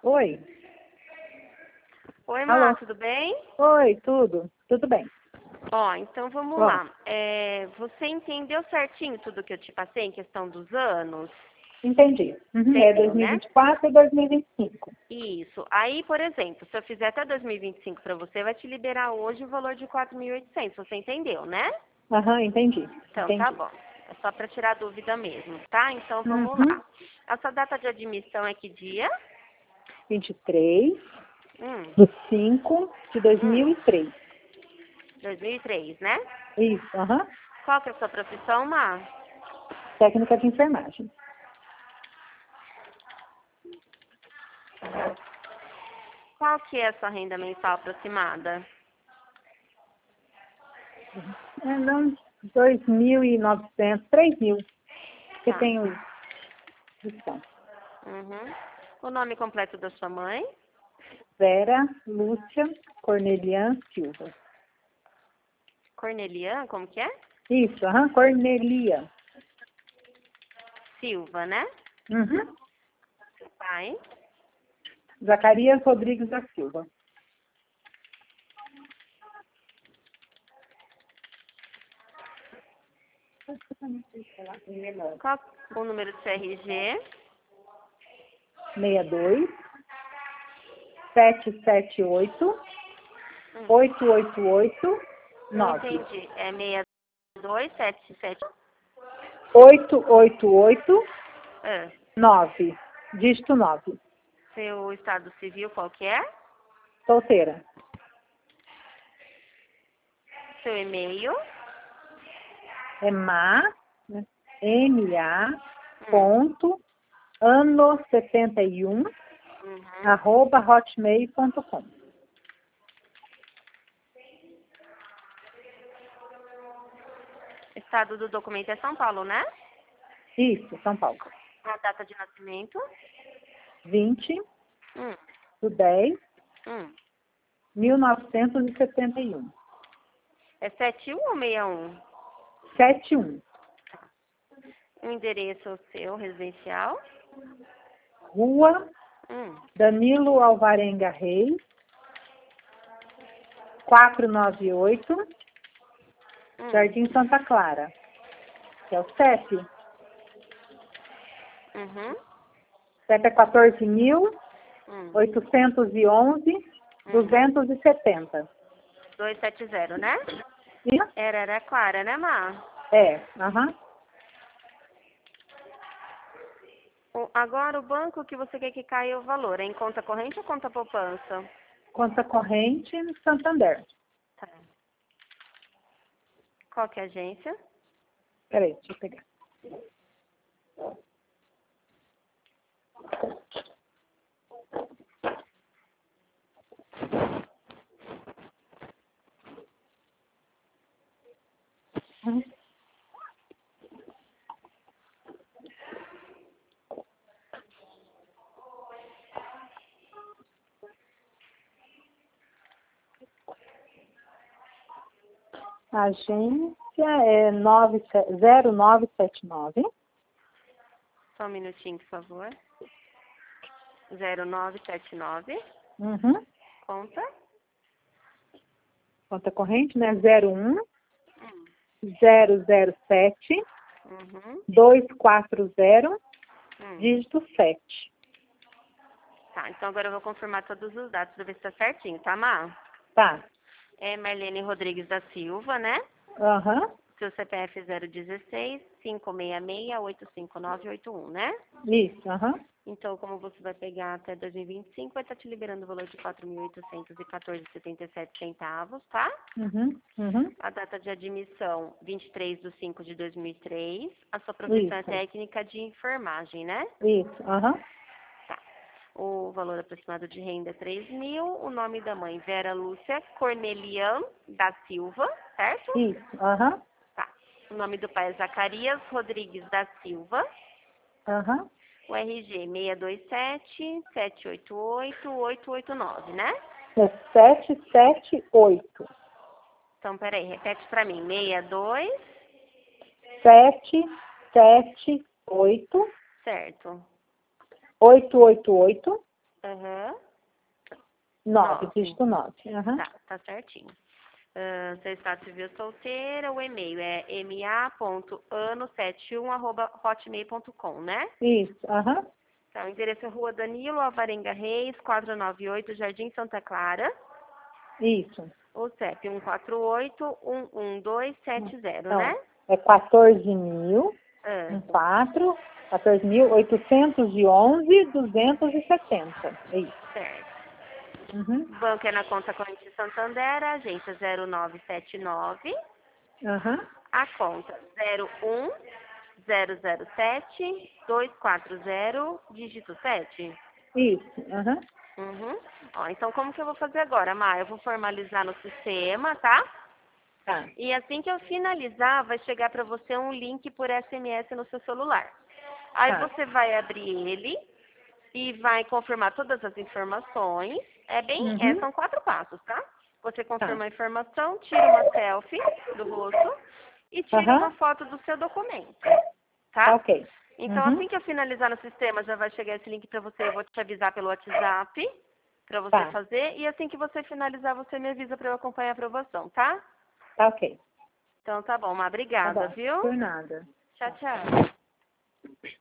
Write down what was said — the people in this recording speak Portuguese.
Oi. Oi, Alô. Má, tudo bem? Oi, tudo? Tudo bem. Ó, então vamos Ó, lá. Você entendeu certinho tudo que eu te passei em questão dos anos? entendi. Uhum. É Entendeu, né? 2024 e 2025. Isso. Aí, por exemplo, se eu fizer até 2025 para você, vai te liberar hoje o valor de 4.800. Você entendeu, né? Aham, entendi. Então, tá Entendi. bom. É só para tirar dúvida mesmo, tá? Então, vamos Uhum. lá. A sua data de admissão é que dia? 23 Hum, de 5 de hum, 2003. 2003, né? Isso, aham. Qual que é a sua profissão, Má? Técnica de enfermagem. Qual que é a sua renda mensal aproximada? É, não, 2.900, 3.000. Que Tá. tem os descontos. Uhum. O nome completo da sua mãe? Vera Lúcia Cornelian Silva. Cornelian, como que é? Isso, aham, Cornelia. Silva, né? Uhum. Pai. Zacarias Rodrigues da Silva. Qual o número do CRG? 62 778 Hum, 888 não 9. entendi. É 6277. 888 Ah, 9. Dígito 9. seu estado civil qual que é? Solteira. Seu e-mail? É né? MA Hum, ponto ano 71 uhum. arroba hotmail.com. Estado do documento é São Paulo, né? Isso, São Paulo. A data de nascimento? 20 Hum, de 10 hum. 1971. É 71 ou 61? 71. O endereço seu residencial? Rua Hum, Danilo Alvarenga Reis, 498, hum, Jardim Santa Clara, que é o CEP. uhum, CEP é 14.811, hum, hum. 270. 270, né? E Araraquara, né, Má? aham. Agora o banco que você quer que caia o valor, é em conta corrente ou conta poupança? Conta corrente Santander. Tá. Qual que é a agência? Peraí, deixa eu pegar. A agência é 0979 Só um minutinho, por favor. 0979. Uhum. Conta. Conta corrente, né? 01 Hum, 007 uhum, 240 hum. dígito 7. Tá, então agora eu vou confirmar todos os dados pra ver se tá certinho, tá, Má? Tá. É Marlene Rodrigues da Silva, né? Aham. Seu CPF é 016 566 85981, né? Isso, aham. Então, como você vai pegar até 2025, vai estar te liberando o valor de 4.814,77 centavos, tá? Uhum. A data de admissão, 23/5/2003. A sua profissão é Isso. técnica de enfermagem, né? Isso, aham. Tá. O valor aproximado de renda é 3.000. O nome da mãe, Vera Lúcia Cornelian da Silva, certo? Isso, aham. Tá. O nome do pai é Zacarias Rodrigues da Silva. Aham. O RG 627-788-889, né? É 778. Então, peraí, repete pra mim. 62, 778 certo. 888 Aham. 9, 9. dígito 9. Aham. Tá certinho. Seu estado civil solteira, o e-mail é ma.ano71@hotmail.com, né? Isso, aham. Então, o endereço é Rua Danilo Alvarenga Reis, 498, Jardim Santa Clara. Isso. O CEP 148-11270, né? Então, é 14.000, Ah, 14.811,270. É isso. certo. Uhum. O banco é na conta corrente Santander, agência 0979, Aham. a conta 01007-240, dígito 7. Isso. Aham. Uhum. Ó, então, como que eu vou fazer agora, Má? Eu vou formalizar no sistema, tá? Tá. E assim que eu finalizar, vai chegar para você um link por SMS no seu celular. Aí Tá. você vai abrir ele e vai confirmar todas as informações. Uhum. São 4 passos, tá? Você Tá. confirma a informação, tira uma selfie do rosto e tira uma Aham. foto do seu documento, Tá tá? ok. Então, Uhum. assim que eu finalizar no sistema, já vai chegar esse link para você. Eu vou te avisar pelo WhatsApp para você Tá. fazer. E assim que você finalizar, você me avisa para eu acompanhar a aprovação, tá? Tá ok. Então, tá bom. Má. Tá Obrigada, bom. viu? Por nada. Tchau, tchau.